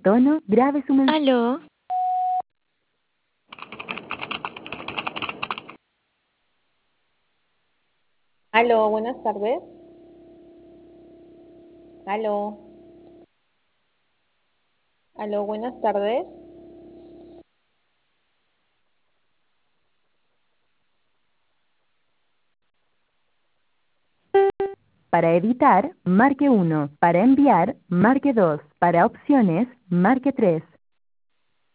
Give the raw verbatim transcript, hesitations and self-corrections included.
tono, grabe su mensaje. Aló. Aló, buenas tardes. Aló. Aló, buenas tardes. Para editar, marque uno. Para enviar, marque dos. Para opciones, marque tres.